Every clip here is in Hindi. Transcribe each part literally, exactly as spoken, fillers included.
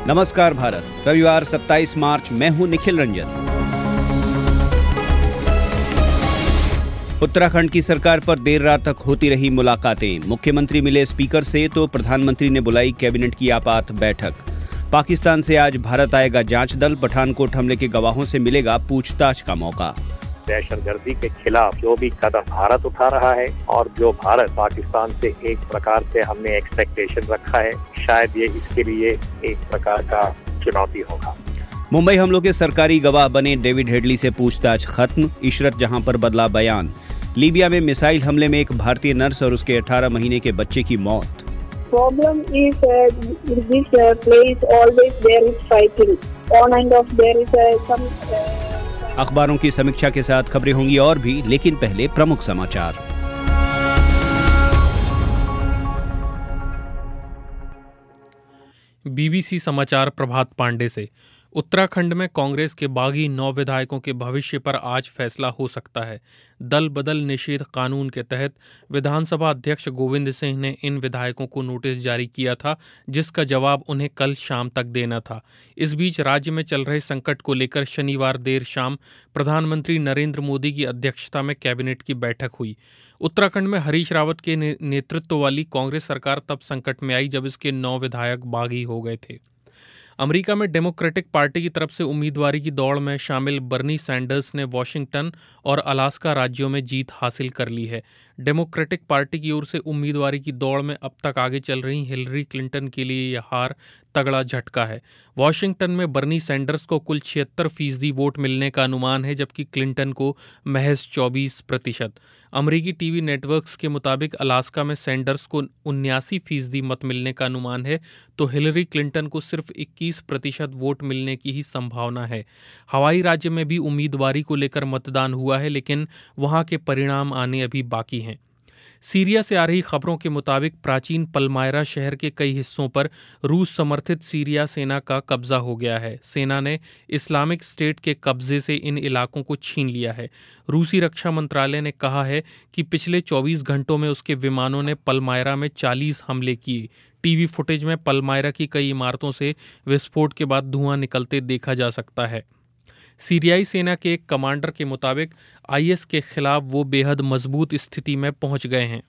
नमस्कार भारत। रविवार सत्ताईस मार्च, मैं हूं निखिल रंजन। उत्तराखंड की सरकार पर देर रात तक होती रही मुलाकातें। मुख्यमंत्री मिले स्पीकर से तो प्रधानमंत्री ने बुलाई कैबिनेट की आपात बैठक। पाकिस्तान से आज भारत आएगा जांच दल। पठानकोट हमले के गवाहों से मिलेगा पूछताछ का मौका। दहशतगर्दी के खिलाफ जो भी कदम भारत उठा रहा है और जो भारत पाकिस्तान से एक प्रकार से हमने एक्सपेक्टेशन रखा है, शायद ये इसके लिए एक प्रकार का चुनौती होगा। मुंबई हमलों के सरकारी गवाह बने डेविड हेडली से पूछताछ खत्म। इशरत जहां पर बदला बयान। लीबिया में मिसाइल हमले में एक भारतीय नर्स और उसके अठारह महीने के बच्चे की मौत। Problem is uh, this uh, place always there is fighting. On and off there is uh, some. Uh, अखबारों की समीक्षा के साथ खबरें होंगी और भी, लेकिन पहले प्रमुख समाचार। बीबीसी समाचार प्रभात पांडे से। उत्तराखंड में कांग्रेस के बागी नौ विधायकों के भविष्य पर आज फैसला हो सकता है। दल बदल निषेध कानून के तहत विधानसभा अध्यक्ष गोविंद सिंह ने इन विधायकों को नोटिस जारी किया था, जिसका जवाब उन्हें कल शाम तक देना था। इस बीच राज्य में चल रहे संकट को लेकर शनिवार देर शाम प्रधानमंत्री नरेंद्र मोदी की अध्यक्षता में कैबिनेट की बैठक हुई। उत्तराखंड में हरीश रावत के ने, नेतृत्व वाली कांग्रेस सरकार तब संकट में आई जब इसके नौ विधायक बागी हो गए थे। अमेरिका में डेमोक्रेटिक पार्टी की तरफ से उम्मीदवारी की दौड़ में शामिल बर्नी सैंडर्स ने वॉशिंगटन और अलास्का राज्यों में जीत हासिल कर ली है। डेमोक्रेटिक पार्टी की ओर से उम्मीदवारी की दौड़ में अब तक आगे चल रही हिलरी क्लिंटन के लिए यह हार तगड़ा झटका है। वॉशिंगटन में बर्नी सैंडर्स को कुल छिहत्तर फीसदी वोट मिलने का अनुमान है, जबकि क्लिंटन को महज चौबीस प्रतिशत। अमरीकी टीवी नेटवर्क्स के मुताबिक अलास्का में सैंडर्स को उन्यासी फीसदी मत मिलने का अनुमान है, तो हिलरी क्लिंटन को सिर्फ इक्कीस प्रतिशत वोट मिलने की ही संभावना है। हवाई राज्य में भी उम्मीदवारी को लेकर मतदान हुआ है, लेकिन वहां के परिणाम आने अभी बाकी हैं। सीरिया से आ रही खबरों के मुताबिक प्राचीन पलमायरा शहर के कई हिस्सों पर रूस समर्थित सीरिया सेना का कब्जा हो गया है। सेना ने इस्लामिक स्टेट के कब्जे से इन इलाकों को छीन लिया है। रूसी रक्षा मंत्रालय ने कहा है कि पिछले चौबीस घंटों में उसके विमानों ने पलमायरा में चालीस हमले किए। टीवी फुटेज में पलमायरा की कई इमारतों से विस्फोट के बाद धुआं निकलते देखा जा सकता है। सीरियाई सेना के एक कमांडर के मुताबिक आईएस के खिलाफ वो बेहद मजबूत स्थिति में पहुंच गए हैं।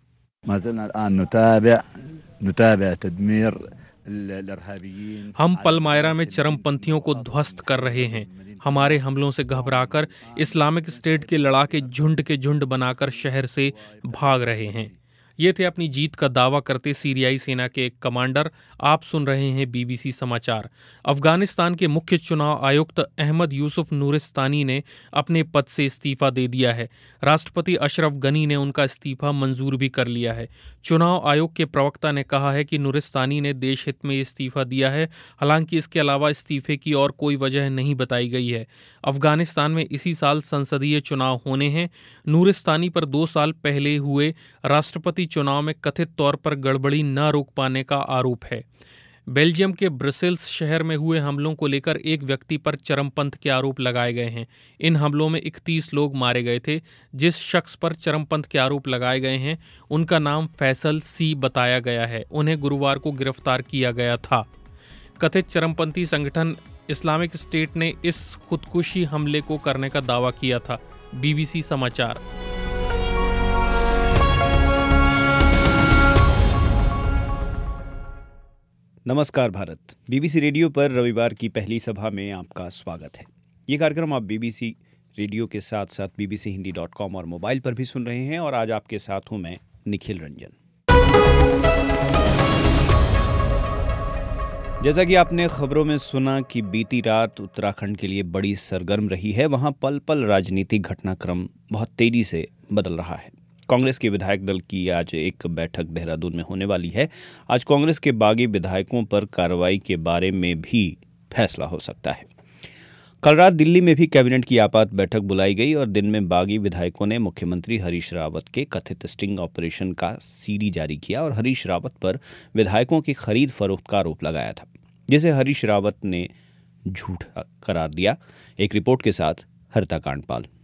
हम पलमायरा में चरमपंथियों को ध्वस्त कर रहे हैं। हमारे हमलों से घबराकर इस्लामिक स्टेट के लड़ाके झुंड के झुंड बनाकर शहर से भाग रहे हैं। ये थे अपनी जीत का दावा करते सीरियाई सेना के एक कमांडर। आप सुन रहे हैं बीबीसी समाचार। अफगानिस्तान के मुख्य चुनाव आयुक्त अहमद यूसुफ नूरिस्तानी ने अपने पद से इस्तीफा दे दिया है। राष्ट्रपति अशरफ गनी ने उनका इस्तीफा मंजूर भी कर लिया है। चुनाव आयोग के प्रवक्ता ने कहा है कि नूरिस्तानी ने देश हित में इस्तीफा दिया है। हालांकि इसके अलावा इस्तीफे की और कोई वजह नहीं बताई गई है। अफगानिस्तान में इसी साल संसदीय चुनाव होने हैं। नूरिस्तानी पर दो साल पहले हुए राष्ट्रपति चुनाव में कथित तौर पर गड़बड़ी न रोक पाने का आरोप है। बेल्जियम के ब्रसेल्स शहर में हुए हमलों को लेकर एक व्यक्ति पर चरमपंथ के आरोप लगाए गए हैं। इन हमलों में इकतीस लोग मारे गए थे। जिस शख्स पर चरमपंथ के आरोप लगाए गए हैं उनका नाम फैसल सी बताया गया है। उन्हें गुरुवार को गिरफ्तार किया गया था। कथित चरमपंथी संगठन इस्लामिक स्टेट ने इस खुदकुशी हमले को करने का दावा किया था। बीबीसी समाचार। नमस्कार भारत। बीबीसी रेडियो पर रविवार की पहली सभा में आपका स्वागत है। ये कार्यक्रम आप बीबीसी रेडियो के साथ साथ बीबीसी हिंदी डॉट कॉम और मोबाइल पर भी सुन रहे हैं और आज आपके साथ हूं मैं निखिल रंजन। जैसा कि आपने खबरों में सुना कि बीती रात उत्तराखंड के लिए बड़ी सरगर्म रही है। वहां पल पल राजनीतिक घटनाक्रम बहुत तेजी से बदल रहा है। कांग्रेस के विधायक दल की आज एक बैठक देहरादून में होने वाली है। आज कांग्रेस के बागी विधायकों पर कार्रवाई के बारे में भी फैसला हो सकता है। कल रात दिल्ली में भी कैबिनेट की आपात बैठक बुलाई गई और दिन में बागी विधायकों ने मुख्यमंत्री हरीश रावत के कथित स्टिंग ऑपरेशन का सीडी जारी किया और हरीश रावत पर विधायकों की खरीद फरोख्त का आरोप लगाया था, जिसे हरीश रावत ने झूठ करार दिया। एक रिपोर्ट के साथ हरिता कांडपाल।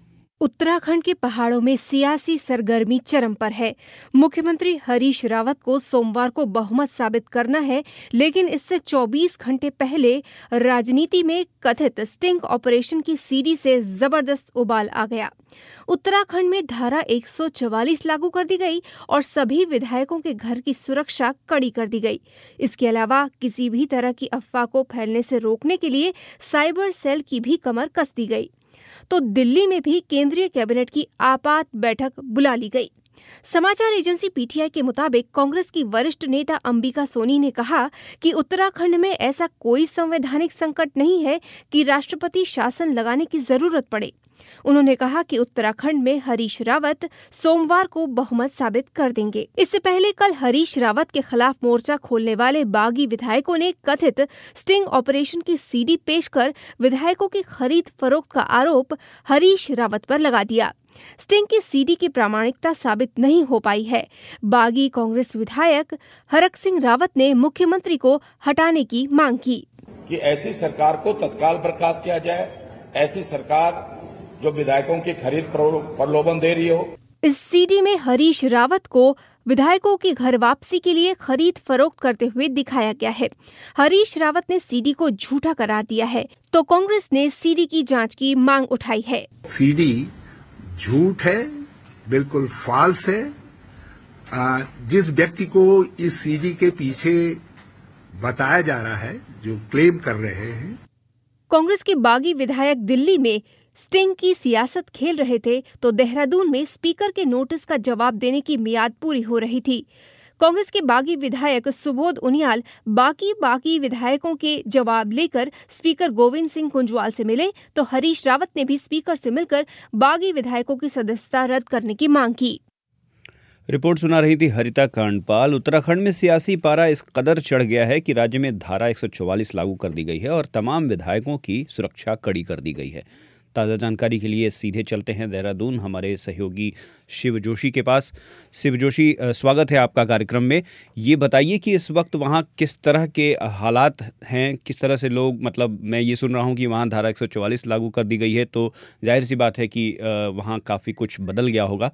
उत्तराखंड के पहाड़ों में सियासी सरगर्मी चरम पर है। मुख्यमंत्री हरीश रावत को सोमवार को बहुमत साबित करना है, लेकिन इससे चौबीस घंटे पहले राजनीति में कथित स्टिंग ऑपरेशन की सीडी से जबरदस्त उबाल आ गया। उत्तराखंड में धारा एक सौ चवालीस लागू कर दी गई और सभी विधायकों के घर की सुरक्षा कड़ी कर दी गई। इसके अलावा किसी भी तरह की अफवाह को फैलने से रोकने के लिए साइबर सेल की भी कमर कस दी गई। तो दिल्ली में भी केंद्रीय कैबिनेट की आपात बैठक बुला ली गई। समाचार एजेंसी पीटीआई के मुताबिक कांग्रेस की वरिष्ठ नेता अंबिका सोनी ने कहा कि उत्तराखंड में ऐसा कोई संवैधानिक संकट नहीं है कि राष्ट्रपति शासन लगाने की जरूरत पड़े। उन्होंने कहा कि उत्तराखंड में हरीश रावत सोमवार को बहुमत साबित कर देंगे। इससे पहले कल हरीश रावत के खिलाफ मोर्चा खोलने वाले बागी विधायकों ने कथित स्टिंग ऑपरेशन की सीडी पेश कर विधायकों की खरीद फरोख्त का आरोप हरीश रावत पर लगा दिया। स्टिंग की सीडी की प्रामाणिकता साबित नहीं हो पाई है। बागी कांग्रेस विधायक हरक सिंह रावत ने मुख्यमंत्री को हटाने की मांग की कि ऐसी सरकार को तत्काल बर्खास्त किया जाए, ऐसी सरकार जो विधायकों की खरीद प्रलोभन दे रही हो। इस सीडी में हरीश रावत को विधायकों की घर वापसी के लिए खरीद फरोख्त करते हुए दिखाया गया है। हरीश रावत ने सीडी को झूठा करार दिया है, तो कांग्रेस ने सीडी की जांच की मांग उठाई है। सीडी झूठ है, बिल्कुल फॉल्स है। आ, जिस व्यक्ति को इस सीडी के पीछे बताया जा रहा है, जो क्लेम कर रहे हैं, कांग्रेस के बागी विधायक दिल्ली में स्टिंग की सियासत खेल रहे थे, तो देहरादून में स्पीकर के नोटिस का जवाब देने की मियाद पूरी हो रही थी। कांग्रेस के बागी विधायक सुबोध उनियाल बाकी बागी विधायकों के जवाब लेकर स्पीकर गोविंद सिंह कुंजवाल से मिले, तो हरीश रावत ने भी स्पीकर से मिलकर बागी विधायकों की सदस्यता रद्द करने की मांग की। रिपोर्ट सुना रही थी हरिता कांडपाल। उत्तराखंड में सियासी पारा इस कदर चढ़ गया है कि राज्य में धारा एक सौ चौवालीस लागू कर दी गई है और तमाम विधायकों की सुरक्षा कड़ी कर दी गई है। ताज़ा जानकारी के लिए सीधे चलते हैं देहरादून हमारे सहयोगी शिव जोशी के पास। शिव जोशी, स्वागत है आपका कार्यक्रम में। ये बताइए कि इस वक्त वहाँ किस तरह के हालात हैं, किस तरह से लोग, मतलब मैं ये सुन रहा हूँ कि वहाँ धारा एक सौ चौवालीस लागू कर दी गई है, तो जाहिर सी बात है कि वहाँ काफ़ी कुछ बदल गया होगा।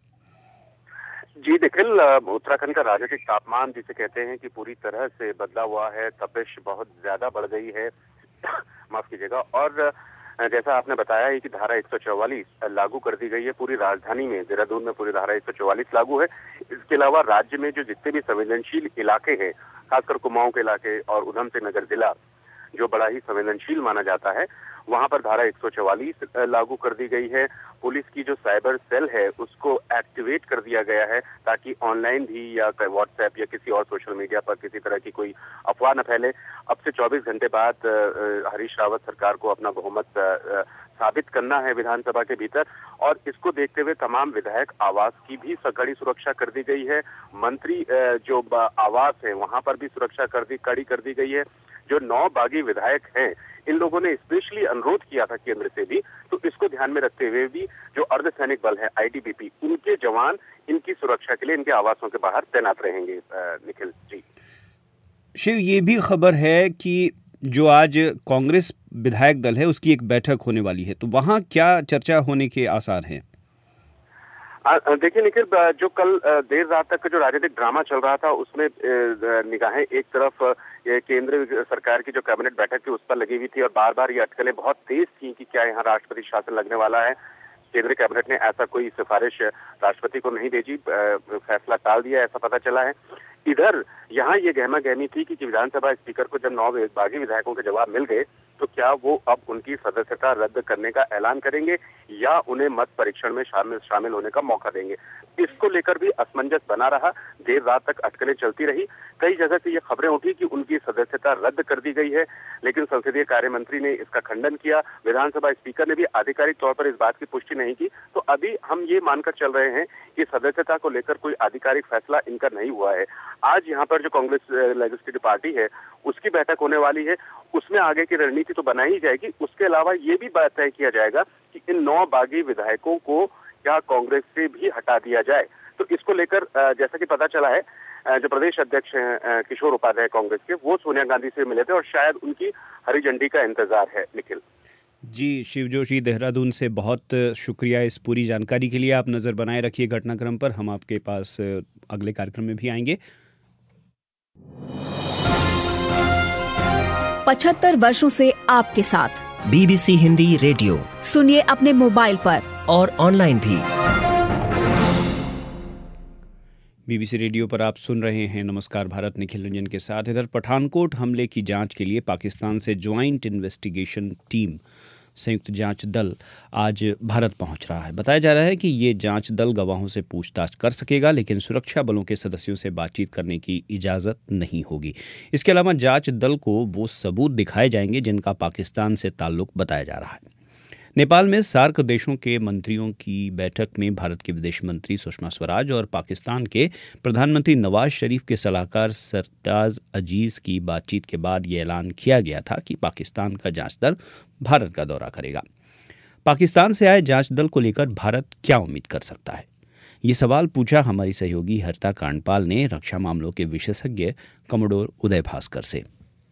जी निखिल, उत्तराखंड का राजनीतिक तापमान जिसे कहते हैं कि पूरी तरह से बदला हुआ है। तपिश बहुत ज्यादा बढ़ गई है, माफ कीजिएगा। और जैसा आपने बताया है कि धारा एक सौ चौवालीस लागू कर दी गई है पूरी राजधानी में। देहरादून में पूरी धारा एक सौ चौवालीस लागू है। इसके अलावा राज्य में जो जितने भी संवेदनशील इलाके हैं, खासकर कुमाऊं के इलाके और उधमसिंह नगर जिला जो बड़ा ही संवेदनशील माना जाता है, वहां पर धारा एक सौ चौवालीस लागू कर दी गई है। पुलिस की जो साइबर सेल है उसको एक्टिवेट कर दिया गया है ताकि ऑनलाइन भी या व्हाट्सएप या किसी और सोशल मीडिया पर किसी तरह की कोई अफवाह न फैले। अब से चौबीस घंटे बाद हरीश रावत सरकार को अपना बहुमत साबित करना है विधानसभा के भीतर, और इसको देखते हुए तमाम विधायक आवास की भी कड़ी सुरक्षा कर दी गई है। मंत्री जो आवास है वहां पर भी सुरक्षा कर दी कड़ी कर दी गई है। जो नौ बागी विधायक हैं, इन लोगों ने स्पेशली अनुरोध किया था केंद्र से भी, तो इसको ध्यान में रखते हुए भी जो अर्धसैनिक बल है आईटीबीपी, उनके जवान इनकी सुरक्षा के लिए इनके आवासों के बाहर तैनात रहेंगे। निखिल जी, शिव, ये भी खबर है कि जो आज कांग्रेस विधायक दल है उसकी एक बैठक होने वाली है, तो वहाँ क्या चर्चा होने के आसार हैं? देखिए निखिल, जो कल देर रात तक जो राजनीतिक ड्रामा चल रहा था उसमें निगाहें एक तरफ केंद्र सरकार की जो कैबिनेट बैठक थी उस पर लगी हुई थी, और बार बार ये अटकलें बहुत तेज थी कि क्या यहाँ राष्ट्रपति शासन लगने वाला है। केंद्रीय कैबिनेट ने ऐसा कोई सिफारिश राष्ट्रपति को नहीं भेजी, फैसला टाल दिया, ऐसा पता चला है। इधर यहाँ ये गहमा गहमी थी कि विधानसभा स्पीकर को जब नौ बागी विधायकों के जवाब मिल गए तो क्या वो अब उनकी सदस्यता रद्द करने का ऐलान करेंगे या उन्हें मत परीक्षण में शामिल शामिल होने का मौका देंगे। इसको लेकर भी असमंजस बना रहा। देर रात तक अटकलें चलती रही। कई जगह से ये खबरें उठी कि उनकी सदस्यता रद्द कर दी गई है, लेकिन संसदीय कार्य मंत्री ने इसका खंडन किया। विधानसभा स्पीकर ने भी आधिकारिक तौर पर इस बात की पुष्टि नहीं की। तो अभी हम ये मानकर चल रहे हैं कि सदस्यता को लेकर कोई आधिकारिक फैसला इनका नहीं हुआ है। आज यहाँ पर जो कांग्रेस लेजिस्लेटिव पार्टी है उसकी बैठक होने वाली है, उसमें आगे की रणनीति तो बनाई ही जाएगी। उसके अलावा ये भी बात तय किया जाएगा कि इन नौ बागी विधायकों को क्या कांग्रेस से भी हटा दिया जाए। तो इसको लेकर जैसा कि पता चला है, जो प्रदेश अध्यक्ष हैं किशोर उपाध्याय कांग्रेस के, वो सोनिया गांधी से मिले थे और शायद उनकी हरी झंडी का इंतजार है। निखिल जी, शिव जोशी देहरादून से बहुत शुक्रिया इस पूरी जानकारी के लिए। आप नज़र बनाए रखिए घटनाक्रम पर, हम आपके पास अगले कार्यक्रम में भी आएंगे। पचहत्तर वर्षों से आपके साथ बीबीसी हिंदी रेडियो सुनिए अपने मोबाइल पर और ऑनलाइन भी। बीबीसी रेडियो पर आप सुन रहे हैं नमस्कार भारत, निखिल रंजन के साथ। इधर पठानकोट हमले की जांच के लिए पाकिस्तान से ज्वाइंट इन्वेस्टिगेशन टीम, संयुक्त जांच दल आज भारत पहुंच रहा है। बताया जा रहा है कि ये जांच दल गवाहों से पूछताछ कर सकेगा, लेकिन सुरक्षा बलों के सदस्यों से बातचीत करने की इजाज़त नहीं होगी। इसके अलावा जांच दल को वो सबूत दिखाए जाएंगे जिनका पाकिस्तान से ताल्लुक बताया जा रहा है। नेपाल में सार्क देशों के मंत्रियों की बैठक में भारत के विदेश मंत्री सुषमा स्वराज और पाकिस्तान के प्रधानमंत्री नवाज शरीफ के सलाहकार सरताज अजीज की बातचीत के बाद ये ऐलान किया गया था कि पाकिस्तान का जांच दल भारत का दौरा करेगा। पाकिस्तान से आए जांच दल को लेकर भारत क्या उम्मीद कर सकता है, ये सवाल पूछा हमारी सहयोगी हरिता कांडपाल ने रक्षा मामलों के विशेषज्ञ कमोडोर उदय भास्कर से।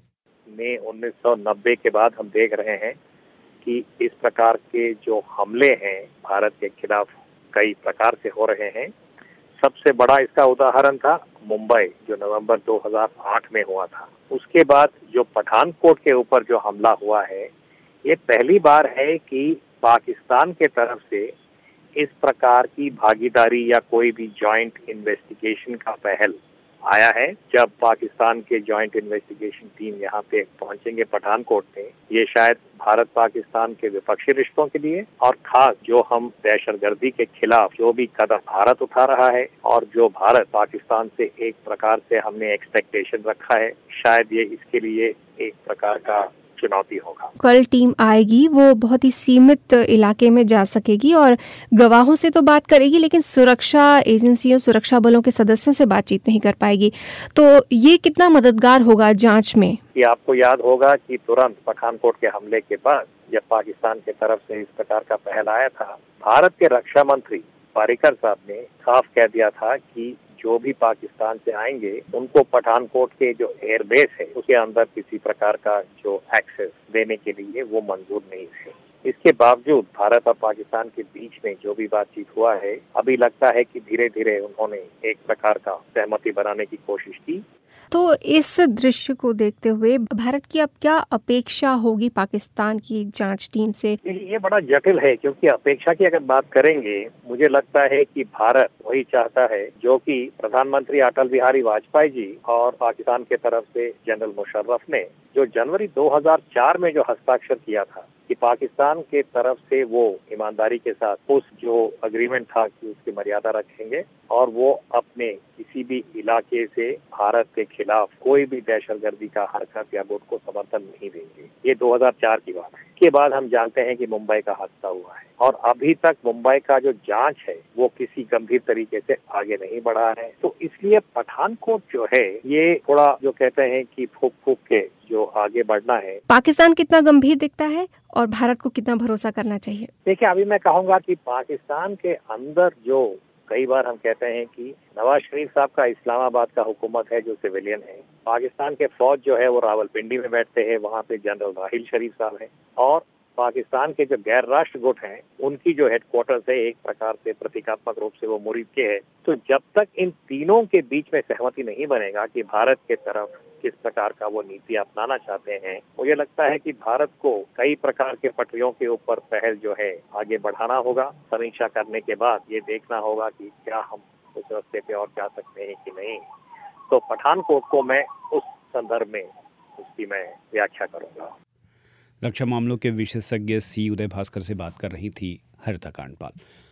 मई उन्नीस सौ नब्बे के बाद हम देख रहे हैं कि इस प्रकार के जो हमले हैं भारत के खिलाफ कई प्रकार से हो रहे हैं। सबसे बड़ा इसका उदाहरण था मुंबई, जो नवंबर दो हज़ार आठ में हुआ था। उसके बाद जो पठानकोट के ऊपर जो हमला हुआ है, ये पहली बार है कि पाकिस्तान के तरफ से इस प्रकार की भागीदारी या कोई भी जॉइंट इन्वेस्टिगेशन का पहल आया है। जब पाकिस्तान के जॉइंट इन्वेस्टिगेशन टीम यहाँ पे पहुंचेंगे पठानकोट में, ये शायद भारत पाकिस्तान के विपक्षी रिश्तों के लिए और खास जो हम दहशतगर्दी के खिलाफ जो भी कदम भारत उठा रहा है और जो भारत पाकिस्तान से एक प्रकार से हमने एक्सपेक्टेशन रखा है, शायद ये इसके लिए एक प्रकार का चुनौती होगा। कल टीम आएगी, वो बहुत ही सीमित इलाके में जा सकेगी और गवाहों से तो बात करेगी, लेकिन सुरक्षा एजेंसियों, सुरक्षा बलों के सदस्यों से बातचीत नहीं कर पाएगी। तो ये कितना मददगार होगा जांच में? कि आपको याद होगा कि तुरंत पठानकोट के हमले के बाद जब पाकिस्तान की तरफ से इस प्रकार का पहल आया था, भारत के रक्षा मंत्री पारिकर साहब ने साफ कह दिया था कि जो भी पाकिस्तान से आएंगे उनको पठानकोट के जो एयरबेस है उसके अंदर किसी प्रकार का जो एक्सेस देने के लिए वो मंजूर नहीं है। इसके बावजूद भारत और पाकिस्तान के बीच में जो भी बातचीत हुआ है, अभी लगता है कि धीरे धीरे उन्होंने एक प्रकार का सहमति बनाने की कोशिश की। तो इस दृश्य को देखते हुए भारत की अब क्या अपेक्षा होगी पाकिस्तान की जांच टीम से? ये बड़ा जटिल है, क्योंकि अपेक्षा की अगर बात करेंगे, मुझे लगता है कि भारत वही चाहता है जो कि प्रधानमंत्री अटल बिहारी वाजपेयी जी और पाकिस्तान के तरफ से जनरल मुशर्रफ ने जो जनवरी दो हज़ार चार में जो हस्ताक्षर किया था कि पाकिस्तान के तरफ से वो ईमानदारी के साथ उस जो अग्रीमेंट था कि उसकी मर्यादा रखेंगे और वो अपने किसी भी इलाके से भारत के खिलाफ कोई भी दहशतगर्दी का हरकत या गुट को समर्थन नहीं देंगे। ये दो हज़ार चार की बात है। के बाद हम जानते हैं कि मुंबई का हादसा हुआ है और अभी तक मुंबई का जो जांच है वो किसी गंभीर तरीके से आगे नहीं बढ़ा है। तो इसलिए पठानकोट जो है ये थोड़ा जो कहते हैं कि फूक फूक के जो आगे बढ़ना है। पाकिस्तान कितना गंभीर दिखता है और भारत को कितना भरोसा करना चाहिए? देखिए, अभी मैं कहूँगा कि पाकिस्तान के अंदर जो कई बार हम कहते हैं कि नवाज शरीफ साहब का इस्लामाबाद का हुकूमत है जो सिविलियन है, पाकिस्तान के फौज जो है वो रावलपिंडी में बैठते हैं, वहाँ पे जनरल राहिल शरीफ साहब हैं, और पाकिस्तान के जो गैर राष्ट्र गुट हैं उनकी जो हेडक्वार्टर्स है एक प्रकार से प्रतीकात्मक रूप से वो मुरीद के है। तो जब तक इन तीनों के बीच में सहमति नहीं बनेगा कि भारत के तरफ किस प्रकार का वो नीति अपनाना चाहते हैं, मुझे लगता है कि भारत को कई प्रकार के पटरियों के ऊपर पहल जो है आगे बढ़ाना होगा। समीक्षा करने के बाद ये देखना होगा कि क्या हम उस रास्ते पे और जा सकते हैं कि नहीं। तो पठानकोट को मैं उस संदर्भ में उसकी मैं व्याख्या करूंगा। रक्षा मामलों के विशेषज्ञ सी उदय भास्कर से बात कर रही थी हरिता कांडपाल।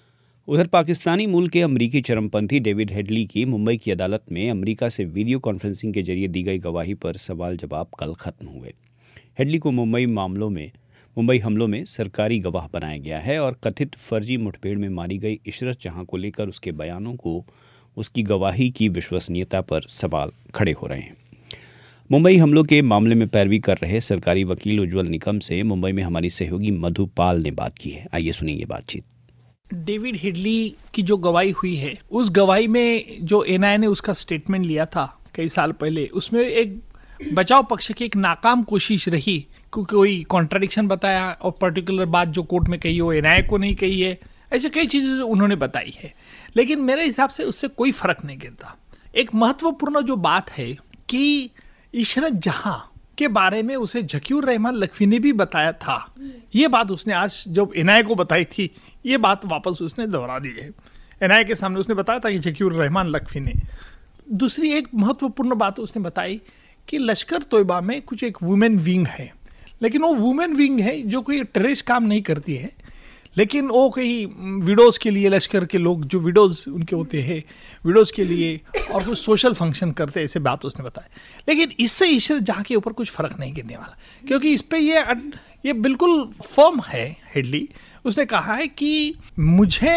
उधर पाकिस्तानी मूल के अमरीकी चरमपंथी डेविड हेडली की मुंबई की अदालत में अमेरिका से वीडियो कॉन्फ्रेंसिंग के जरिए दी गई गवाही पर सवाल जवाब कल खत्म हुए। हेडली को मुंबई मामलों में मुंबई हमलों में सरकारी गवाह बनाया गया है और कथित फर्जी मुठभेड़ में मारी गई इशरत जहां को लेकर उसके बयानों को उसकी गवाही की विश्वसनीयता पर सवाल खड़े हो रहे हैं। मुंबई हमलों के मामले में पैरवी कर रहे सरकारी वकील उज्ज्वल निकम से मुंबई में हमारी सहयोगी मधु पाल ने बात की है। आइए सुनिए ये बातचीत। डेविड हेडली की जो गवाही हुई है, उस गवाही में जो एनआईए ने उसका स्टेटमेंट लिया था कई साल पहले, उसमें एक बचाव पक्ष की एक नाकाम कोशिश रही कोई कॉन्ट्राडिक्शन बताया और पर्टिकुलर बात जो कोर्ट में कही हो एनआईए को नहीं कही है, ऐसे कई चीज़ें उन्होंने बताई है। लेकिन मेरे हिसाब से उससे कोई फर्क नहीं गिरता। एक महत्वपूर्ण जो बात है कि इशरत जहां के बारे में उसे झकीउर रहमान लखवी ने भी बताया था, ये बात उसने आज जब एनआईए को बताई थी, ये बात वापस उसने दोहरा दी है। एनआईए के सामने उसने बताया था कि झकीउर रहमान लखवी ने। दूसरी एक महत्वपूर्ण बात उसने बताई कि लश्कर तोयबा में कुछ एक वुमेन विंग है, लेकिन वो वुमेन विंग है जो कोई टेररिस्ट काम नहीं करती है, लेकिन वो कहीं विडोज़ के लिए, लश्कर के लोग जो विडोज़ उनके होते हैं, विडोज़ के लिए और कुछ सोशल फंक्शन करते, ऐसे बात उसने बताया। लेकिन इससे इशरत जहाँ के ऊपर कुछ फ़र्क नहीं गिरने वाला, क्योंकि इस पर ये ये बिल्कुल फर्म है। हेडली उसने कहा है कि मुझे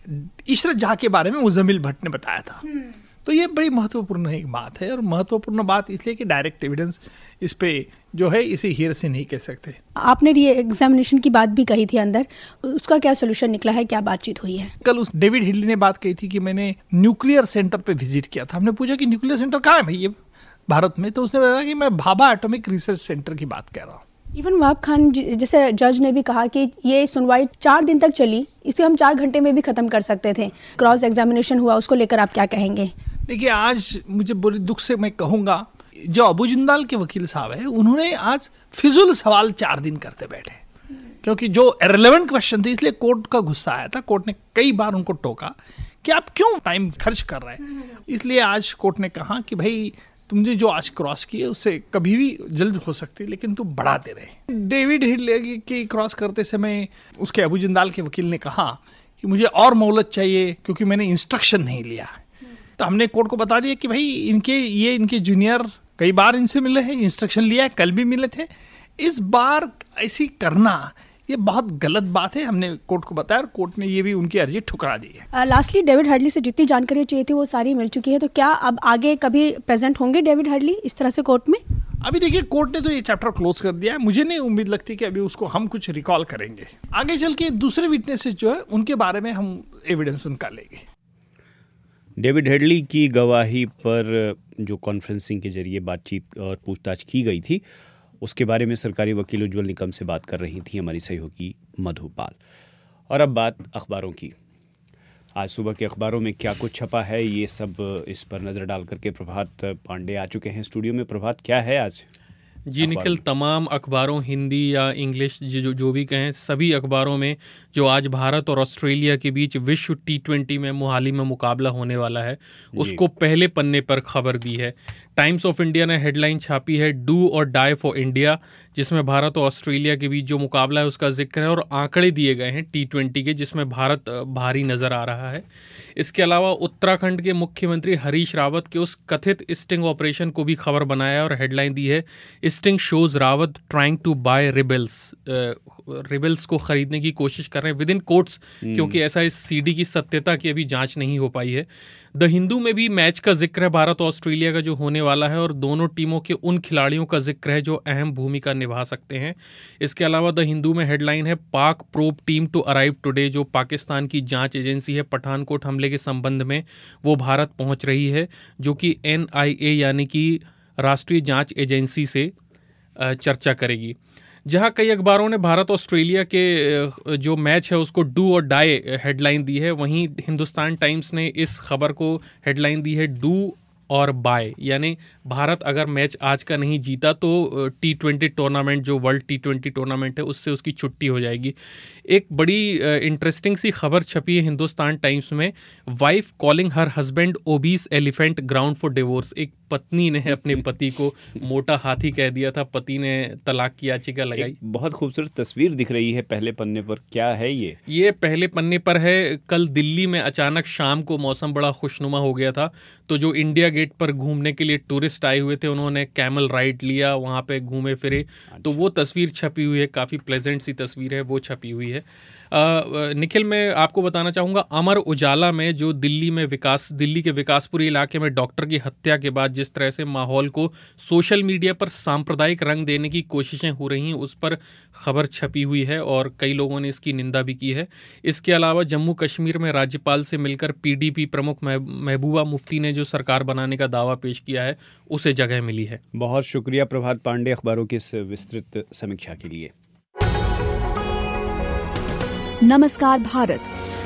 इशरत जहाँ के बारे में मुजम्मिल भट्ट ने बताया था। तो ये बड़ी महत्वपूर्ण एक बात है, और महत्वपूर्ण बात इसलिए कि डायरेक्ट एविडेंस इस पे जो है इसे हीर से नहीं कह सकते। आपने ये एग्जामिनेशन की बात भी कही थी अंदर, उसका क्या सोल्यूशन निकला है, क्या बातचीत हुई है? कल उस डेविड हिडली ने बात कही थी कि मैंने न्यूक्लियर सेंटर पे विजिट किया था। हमने पूछा कि न्यूक्लियर सेंटर कहाँ है भाई ये भारत में, तो उसने बताया कि मैं भाभा एटॉमिक रिसर्च सेंटर की बात कर रहा हूँ। इवन वहाब खान जैसे जज ने भी कहा कि ये सुनवाई चार दिन तक चली, इसे हम चार घंटे में भी खत्म कर सकते थे। क्रॉस एग्जामिनेशन हुआ, उसको लेकर आप क्या कहेंगे? देखिए, आज मुझे बड़े दुख से मैं कहूँगा, जो अबू जिंदाल के वकील साहब है उन्होंने आज फिजूल सवाल चार दिन करते बैठे, क्योंकि जो इररिलेवेंट क्वेश्चन थे, इसलिए कोर्ट का गुस्सा आया था। कोर्ट ने कई बार उनको टोका कि आप क्यों टाइम खर्च कर रहे हैं। इसलिए आज कोर्ट ने कहा कि भाई तुमने जो आज क्रॉस किए उससे कभी भी जल्द हो सकती, लेकिन तुम बढ़ाते रहे। डेविड हिडले की क्रॉस करते समय उसके अबू जिंदाल के वकील ने कहा कि मुझे और मोहलत चाहिए क्योंकि मैंने इंस्ट्रक्शन नहीं लिया। तो हमने कोर्ट को बता दिया कि भाई इनके ये इनके जूनियर कई बार इनसे मिले हैं, इंस्ट्रक्शन लिया है, कल भी मिले थे। इस बार ऐसी करना ये बहुत गलत बात है, हमने कोर्ट को बताया और कोर्ट ने ये भी उनकी अर्जी ठुकरा दी है। लास्टली uh, डेविड हेडली से जितनी जानकारी चाहिए थी वो सारी मिल चुकी है, तो क्या अब आगे कभी प्रेजेंट होंगे डेविड हेडली इस तरह से कोर्ट में? अभी देखिए, कोर्ट ने तो ये चैप्टर क्लोज कर दिया है। मुझे नहीं उम्मीद लगती कि अभी उसको हम कुछ रिकॉल करेंगे। आगे चल के दूसरे विटनेसेस जो है उनके बारे में हम एविडेंस उनका लेंगे। डेविड हेडली की गवाही पर जो कॉन्फ्रेंसिंग के जरिए बातचीत और पूछताछ की गई थी, उसके बारे में सरकारी वकील उज्ज्वल निकम से बात कर रही थी हमारी सहयोगी मधु पाल। और अब बात अखबारों की। आज सुबह के अखबारों में क्या कुछ छपा है, ये सब इस पर नज़र डाल करके प्रभात पांडे आ चुके हैं स्टूडियो में। प्रभात, क्या है आज? जी निखिल, तमाम अखबारों, हिंदी या इंग्लिश जो जो भी कहें, सभी अखबारों में जो आज भारत और ऑस्ट्रेलिया के बीच विश्व टी ट्वेंटी में मोहाली में मुकाबला होने वाला है, उसको पहले पन्ने पर खबर दी है। टाइम्स ऑफ इंडिया ने हेडलाइन छापी है, डू और डाई फॉर इंडिया, जिसमें भारत और ऑस्ट्रेलिया के बीच जो मुकाबला है उसका जिक्र है और आंकड़े दिए गए हैं टी ट्वेंटी के, जिसमें भारत भारी नज़र आ रहा है। इसके अलावा उत्तराखंड के मुख्यमंत्री हरीश रावत के उस कथित स्टिंग ऑपरेशन को भी खबर बनाया और हेडलाइन दी है, sting shows Rawat trying to buy rebels. Rebels को खरीदने की कोशिश कर रहे हैं विद इन कोर्ट्स, क्योंकि ऐसा इस सीडी की सत्यता की अभी जांच नहीं हो पाई है। द हिंदू में भी मैच का जिक्र है भारत और ऑस्ट्रेलिया का जो होने वाला है, और दोनों टीमों के उन खिलाड़ियों का जिक्र है जो अहम भूमिका निभा सकते हैं। इसके अलावा द हिंदू में हेडलाइन है, Pak probe team to arrive today, जो पाकिस्तान की जांच एजेंसी है पठानकोट हमले के संबंध में वो भारत पहुंच रही है, जो कि एन आई ए यानी कि राष्ट्रीय जांच एजेंसी से चर्चा करेगी। जहां कई अखबारों ने भारत ऑस्ट्रेलिया के जो मैच है उसको डू और डाई हेडलाइन दी है, वहीं हिंदुस्तान टाइम्स ने इस खबर को हेडलाइन दी है, डू और बाय, यानी भारत अगर मैच आज का नहीं जीता तो टी ट्वेंटी टूर्नामेंट, जो वर्ल्ड टी ट्वेंटी टूर्नामेंट है, उससे उसकी छुट्टी हो जाएगी। एक बड़ी इंटरेस्टिंग सी खबर छपी है हिंदुस्तान टाइम्स में, wife calling her husband obese elephant ground for divorce. एक पत्नी ने अपने पति को मोटा हाथी कह दिया था, पति ने तलाक की याचिका लगाई। बहुत खूबसूरत तस्वीर दिख रही है पहले पन्ने पर, क्या है ये? ये पहले पन्ने पर है। कल दिल्ली में अचानक शाम को मौसम बड़ा खुशनुमा हो गया था, तो जो इंडिया गेट पर घूमने के लिए टूरिस्ट आए हुए थे उन्होंने कैमल राइड लिया, वहाँ पे घूमे फिरे, तो वो तस्वीर छपी हुई है, काफ़ी प्लेजेंट सी तस्वीर है, वो छपी हुई है है। आ, निखिल, मैं आपको बताना चाहूँगा, अमर उजाला में जो दिल्ली में विकास दिल्ली के विकासपुरी इलाके में डॉक्टर की हत्या के बाद जिस तरह से माहौल को सोशल मीडिया पर सांप्रदायिक रंग देने की कोशिशें हो रही हैं, उस पर खबर छपी हुई है और कई लोगों ने इसकी निंदा भी की है। इसके अलावा जम्मू कश्मीर में राज्यपाल से मिलकर पीडीपी प्रमुख महबूबा मुफ्ती ने जो सरकार बनाने का दावा पेश किया है, उसे जगह मिली है। बहुत शुक्रिया प्रभात पांडे अखबारों की इस विस्तृत समीक्षा के लिए। नमस्कार भारत।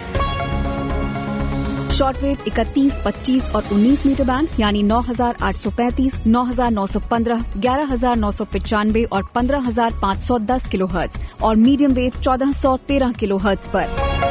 शॉर्टवेव इकतीस, पच्चीस और उन्नीस मीटर बैंड यानी नौ हजार आठ सौ पैंतीस, नौ हजार नौ सौ पंद्रह, ग्यारह हजार नौ सौ पचानवे और पंद्रह हजार पाँच सौ दस किलोहर्ट्ज और मीडियम वेव चौदह सौ तेरह किलोहर्ट्ज पर।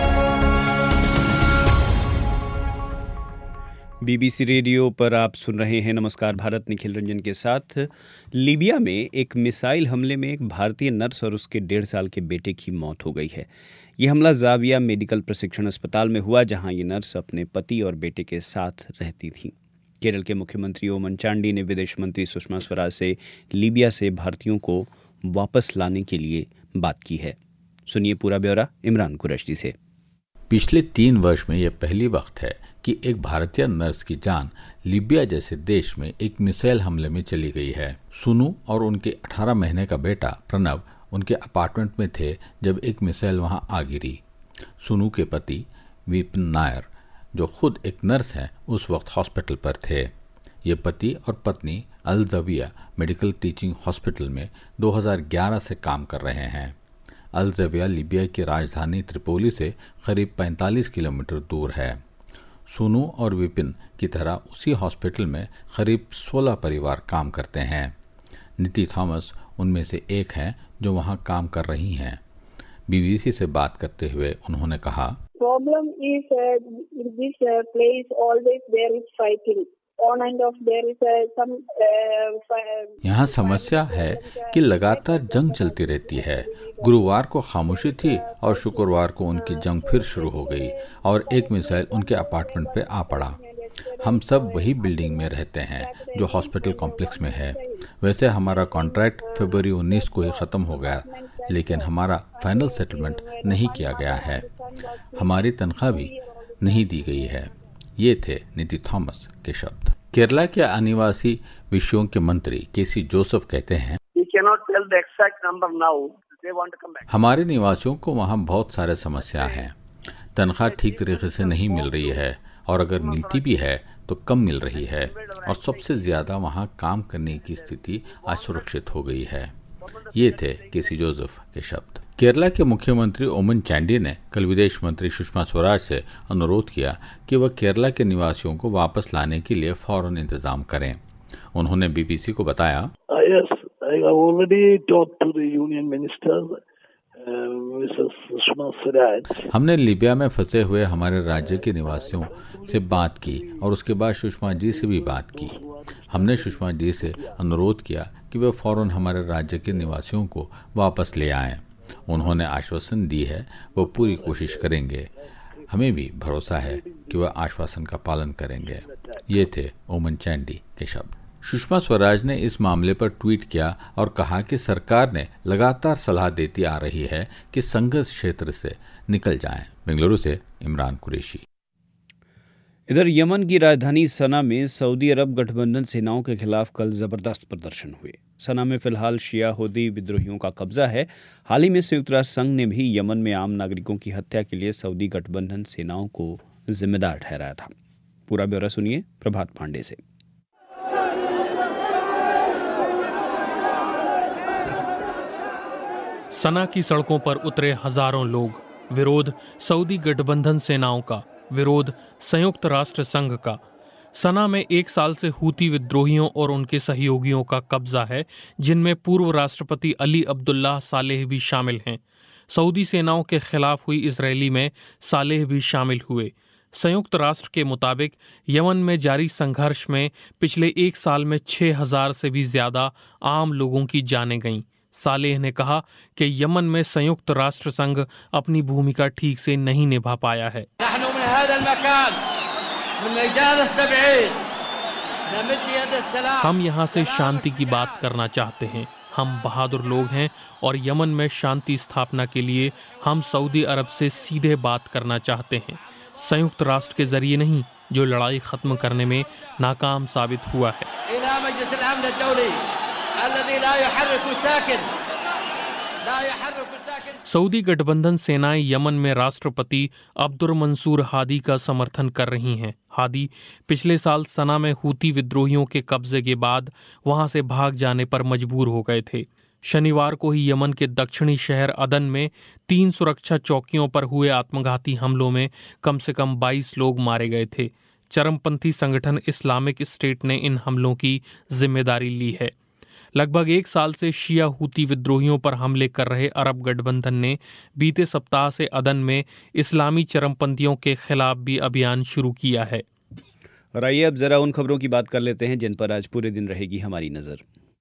बीबीसी रेडियो पर आप सुन रहे हैं नमस्कार भारत, निखिल रंजन के साथ। लीबिया में एक मिसाइल हमले में एक भारतीय नर्स और उसके डेढ़ साल के बेटे की मौत हो गई है। ये हमला जाविया मेडिकल प्रशिक्षण अस्पताल में हुआ, जहां ये नर्स अपने पति और बेटे के साथ रहती थी। केरल के मुख्यमंत्री ओमन चांडी ने विदेश मंत्री सुषमा स्वराज से लीबिया से भारतीयों को वापस लाने के लिए बात की है। सुनिए पूरा ब्यौरा इमरान कुरैशी से। पिछले तीन वर्ष में यह पहली वक्त है कि एक भारतीय नर्स की जान लीबिया जैसे देश में एक मिसाइल हमले में चली गई है। सुनू और उनके अठारह महीने का बेटा प्रणव उनके अपार्टमेंट में थे जब एक मिसाइल वहां आ गिरी। सुनू के पति विपिन नायर, जो खुद एक नर्स हैं, उस वक्त हॉस्पिटल पर थे। ये पति और पत्नी Al Zawiya medical teaching hospital में दो हज़ार ग्यारह से काम कर रहे हैं। अल जविया लीबिया की राजधानी त्रिपोली से करीब पैंतालीस किलोमीटर दूर है। सोनू और विपिन की तरह उसी हॉस्पिटल में करीब सोलह परिवार काम करते हैं। नीति थॉमस उनमें से एक हैं जो वहां काम कर रही हैं। बीबीसी से बात करते हुए उन्होंने कहा, Problem is uh, in this uh, place always there is fighting. On and off there is uh, some. Uh, यहाँ समस्या है कि लगातार जंग चलती रहती है। गुरुवार को खामोशी थी और शुक्रवार को उनकी जंग फिर शुरू हो गई और एक मिसाइल उनके अपार्टमेंट पे आ पड़ा। हम सब वही बिल्डिंग में रहते हैं जो हॉस्पिटल कॉम्प्लेक्स में है। वैसे हमारा कॉन्ट्रैक्ट फरवरी उन्नीस को ही ख़त्म हो गया, लेकिन हमारा फाइनल सेटलमेंट नहीं किया गया है। हमारी तनख्वाह भी नहीं दी गई है। ये थे नीति थॉमस के शब्द। केरला के अनिवासी विषयों के मंत्री केसी जोसेफ कहते हैं, हमारे निवासियों को वहाँ बहुत सारे समस्या हैं। तनख्वाह ठीक तरीके से नहीं मिल रही है और अगर मिलती भी है तो कम मिल रही है और सबसे ज़्यादा वहाँ काम करने की स्थिति असुरक्षित हो गई है। ये थे केसी जोसेफ के शब्द। केरला के मुख्यमंत्री ओमन चांडी ने कल विदेश मंत्री सुषमा स्वराज से अनुरोध किया कि वह केरला के निवासियों को वापस लाने के लिए फौरन इंतजाम करें। उन्होंने बीबीसी को बताया, yes, I have already talked to the union minister, Mrs Sushma Swaraj. हमने लीबिया में फंसे हुए हमारे राज्य के निवासियों से बात की और उसके बाद सुषमा जी से भी बात की। हमने सुषमा जी से अनुरोध किया कि वे फौरन हमारे राज्य के निवासियों को वापस ले आएं। उन्होंने आश्वासन दी है वो पूरी कोशिश करेंगे। हमें भी भरोसा है कि वह आश्वासन का पालन करेंगे। ये थे ओमन चांडी के शब्द। सुषमा स्वराज ने इस मामले पर ट्वीट किया और कहा कि सरकार ने लगातार सलाह देती आ रही है कि संघर्ष क्षेत्र से निकल जाएं। बेंगलुरु से इमरान कुरैशी। इधर यमन की राजधानी सना में सऊदी अरब गठबंधन सेनाओं के खिलाफ कल जबरदस्त प्रदर्शन हुए। सना में फिलहाल शिया होदी विद्रोहियों का कब्जा है। हाल ही में संयुक्त राष्ट्र संघ ने भी यमन में आम नागरिकों की हत्या के लिए सऊदी गठबंधन सेनाओं को जिम्मेदार ठहराया था। पूरा ब्यौरा सुनिए प्रभात पांडे से। सना की सड़कों पर उतरे हजारों लोग। विरोध सऊदी गठबंधन सेनाओं का, विरोध संयुक्त राष्ट्र संघ का। सना में एक साल से हूती विद्रोहियों और उनके सहयोगियों का कब्जा है, जिनमें पूर्व राष्ट्रपति अली अब्दुल्लाह सालेह भी शामिल हैं। सऊदी सेनाओं के खिलाफ हुई इजरायली में सालेह भी शामिल हुए। संयुक्त राष्ट्र के मुताबिक यमन में जारी संघर्ष में पिछले एक साल में छह हजार से भी ज्यादा आम लोगों की जानें गईं। सालेह ने कहा कि यमन में संयुक्त राष्ट्र संघ अपनी भूमिका ठीक से नहीं निभा पाया है। हम यहाँ से शांति की बात करना चाहते हैं। हम बहादुर लोग हैं और यमन में शांति स्थापना के लिए हम सऊदी अरब से सीधे बात करना चाहते हैं, संयुक्त राष्ट्र के जरिए नहीं, जो लड़ाई खत्म करने में नाकाम साबित हुआ है। सऊदी गठबंधन सेनाएं यमन में राष्ट्रपति अब्दुल मंसूर हादी का समर्थन कर रही हैं। हादी पिछले साल सना में हूती विद्रोहियों के कब्जे के बाद वहां से भाग जाने पर मजबूर हो गए थे। शनिवार को ही यमन के दक्षिणी शहर अदन में तीन सुरक्षा चौकियों पर हुए आत्मघाती हमलों में कम से कम बाईस लोग मारे गए थे। चरमपंथी संगठन इस्लामिक स्टेट ने इन हमलों की जिम्मेदारी ली है। लगभग एक साल से शिया हूती विद्रोहियों पर हमले कर रहे अरब गठबंधन ने बीते सप्ताह से अदन में इस्लामी चरमपंथियों के खिलाफ भी अभियान शुरू किया है। और आइए अब जरा उन खबरों की बात कर लेते हैं जिन पर आज पूरे दिन रहेगी हमारी नजर।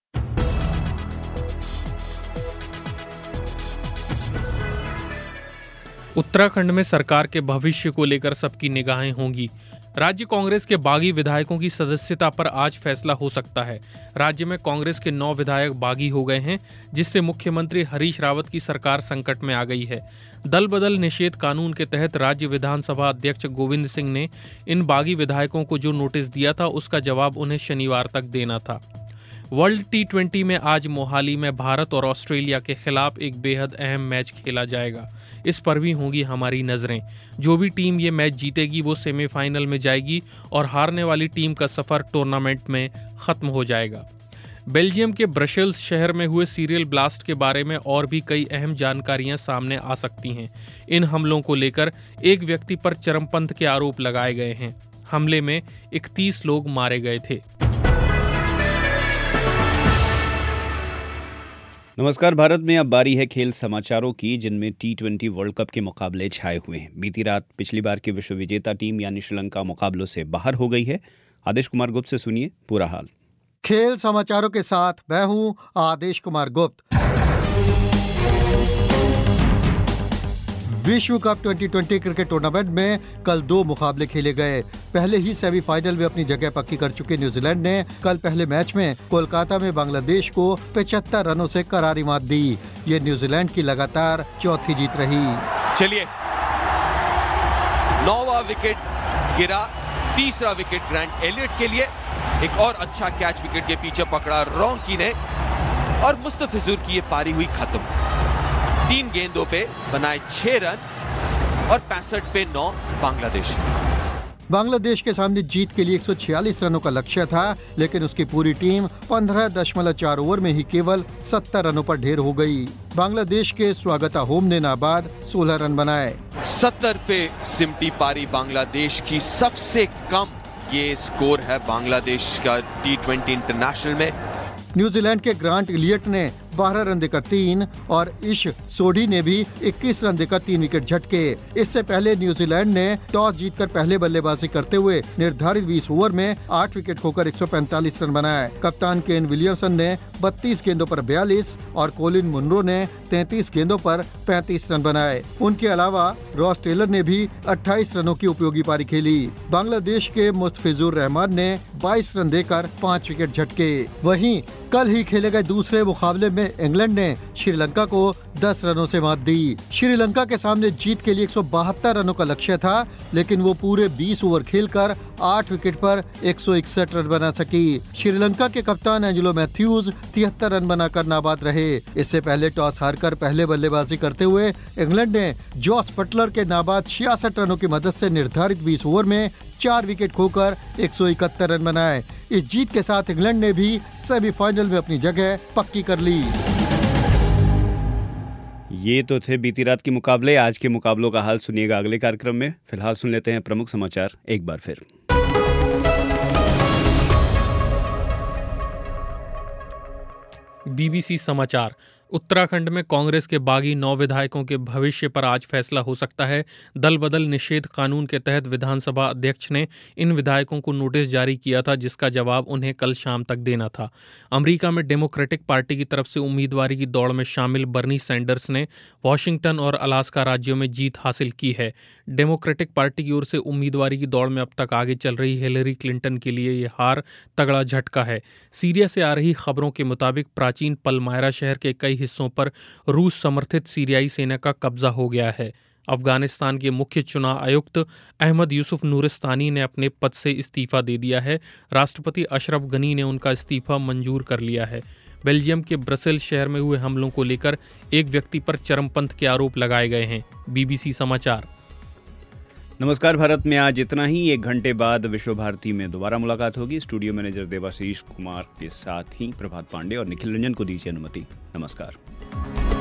उत्तराखंड में सरकार के भविष्य को लेकर सबकी निगाहें होंगी। राज्य कांग्रेस के बागी विधायकों की सदस्यता पर आज फैसला हो सकता है। राज्य में कांग्रेस के नौ विधायक बागी हो गए हैं, जिससे मुख्यमंत्री हरीश रावत की सरकार संकट में आ गई है। दल बदल निषेध कानून के तहत राज्य विधानसभा अध्यक्ष गोविंद सिंह ने इन बागी विधायकों को जो नोटिस दिया था, उसका जवाब उन्हें शनिवार तक देना था। वर्ल्ड टी ट्वेंटी में आज मोहाली में भारत और ऑस्ट्रेलिया के खिलाफ एक बेहद अहम मैच खेला जाएगा। इस पर भी होंगी हमारी नजरें। जो भी टीम ये मैच जीतेगी वो सेमीफाइनल में जाएगी और हारने वाली टीम का सफर टूर्नामेंट में खत्म हो जाएगा। बेल्जियम के ब्रसेल्स शहर में हुए सीरियल ब्लास्ट के बारे में और भी कई अहम जानकारियां सामने आ सकती हैं। इन हमलों को लेकर एक व्यक्ति पर चरमपंथ के आरोप लगाए गए हैं। हमले में इकतीस लोग मारे गए थे। नमस्कार। भारत में अब बारी है खेल समाचारों की, जिनमें टी ट्वेंटी वर्ल्ड कप के मुकाबले छाए हुए हैं। बीती रात पिछली बार की विश्व विजेता टीम यानी श्रीलंका मुकाबलों से बाहर हो गई है। आदेश कुमार गुप्त से सुनिए पूरा हाल। खेल समाचारों के साथ मैं हूं आदेश कुमार गुप्त। विश्व cup twenty twenty cricket tournament में कल दो मुकाबले खेले गए। पहले ही सेमीफाइनल में अपनी जगह पक्की कर चुके न्यूजीलैंड ने कल पहले मैच में कोलकाता में बांग्लादेश को पचहत्तर रनों से करारी मात दी। ये न्यूजीलैंड की लगातार चौथी जीत रही। चलिए, नौवां विकेट गिरा, तीसरा विकेट ग्रैंट एलियट के लिए। एक और अच्छा कैच विकेट के पीछे पकड़ा रोंकी ने और मुस्तफिजुर की ये पारी हुई खत्म। तीन गेंदों पे बनाए छह रन और पैंसठ पे नौ बांग्लादेश। बांग्लादेश के सामने जीत के लिए एक सौ छियालीस रनों का लक्ष्य था, लेकिन उसकी पूरी टीम पंद्रह दशमलव चार ओवर में ही केवल सत्तर रनों पर ढेर हो गई। बांग्लादेश के स्वागता होम ने नाबाद सोलह रन बनाए। सत्तर पे सिमटी पारी बांग्लादेश की। सबसे कम ये स्कोर है बांग्लादेश का टी ट्वेंटी इंटरनेशनल में। न्यूजीलैंड के ग्रांट इलियट ने बारह रन देकर तीन और इश सोडी ने भी इक्कीस रन देकर तीन विकेट झटके। इससे पहले न्यूजीलैंड ने टॉस जीतकर पहले बल्लेबाजी करते हुए निर्धारित बीस ओवर में आठ विकेट खोकर एक सौ पैंतालीस रन बनाए। कप्तान केन विलियमसन ने बत्तीस गेंदों पर बयालीस और कोलिन मुनरो ने तैंतीस गेंदों पर पैंतीस रन बनाए। उनके अलावा रॉस टेलर ने भी अट्ठाईस रनों की उपयोगी पारी खेली। बांग्लादेश के मुस्तफिजुर रहमान ने बाईस रन देकर पाँच विकेट झटके। वहीं कल ही खेले गए दूसरे मुकाबले में इंग्लैंड ने श्रीलंका को दस रनों से मात दी। श्रीलंका के सामने जीत के लिए एक सौ बहत्तर रनों का लक्ष्य था, लेकिन वो पूरे बीस ओवर खेलकर आठ विकेट पर एक सौ इकसठ रन बना सकी। श्रीलंका के कप्तान एंजेलो मैथ्यूज तिहत्तर रन बनाकर नाबाद रहे। इससे पहले टॉस हारकर पहले बल्लेबाजी करते हुए इंग्लैंड ने जॉस बटलर के नाबाद छियासठ रनों की मदद से निर्धारित बीस ओवर में चार विकेट खोकर एक सौ इकहत्तर रन बनाए। इस जीत के साथ इंग्लैंड ने भी सेमीफाइनल में अपनी जगह पक्की कर ली। ये तो थे बीती रात के मुकाबले। आज के मुकाबलों का हाल सुनिएगा अगले कार्यक्रम में। फिलहाल सुन लेते हैं प्रमुख समाचार एक बार फिर। बीबीसी समाचार। उत्तराखंड में कांग्रेस के बागी नौ विधायकों के भविष्य पर आज फैसला हो सकता है। दल बदल निषेध कानून के तहत विधानसभा अध्यक्ष ने इन विधायकों को नोटिस जारी किया था, जिसका जवाब उन्हें कल शाम तक देना था। अमेरिका में डेमोक्रेटिक पार्टी की तरफ से उम्मीदवारी की दौड़ में शामिल बर्नी सैंडर्स ने वॉशिंगटन और अलास्का राज्यों में जीत हासिल की है। डेमोक्रेटिक पार्टी की ओर से उम्मीदवारी की दौड़ में अब तक आगे चल रही हिलेरी क्लिंटन के लिए यह हार तगड़ा झटका है। सीरिया से आ रही खबरों के मुताबिक प्राचीन पलमायरा शहर के कई हिस्सों पर रूस समर्थित सीरियाई सेना का कब्जा हो गया है। अफगानिस्तान के मुख्य चुनाव आयुक्त अहमद यूसुफ नूरिस्तानी ने अपने पद से इस्तीफा दे दिया है। राष्ट्रपति अशरफ गनी ने उनका इस्तीफा मंजूर कर लिया है। बेल्जियम के ब्रसेल्स शहर में हुए हमलों को लेकर एक व्यक्ति पर चरमपंथ के आरोप लगाए गए हैं। बीबीसी समाचार। नमस्कार भारत में आज इतना ही। एक घंटे बाद विश्व भारती में दोबारा मुलाकात होगी। स्टूडियो मैनेजर देवाशीष कुमार के साथ ही प्रभात पांडे और निखिल रंजन को दीजिए अनुमति। नमस्कार।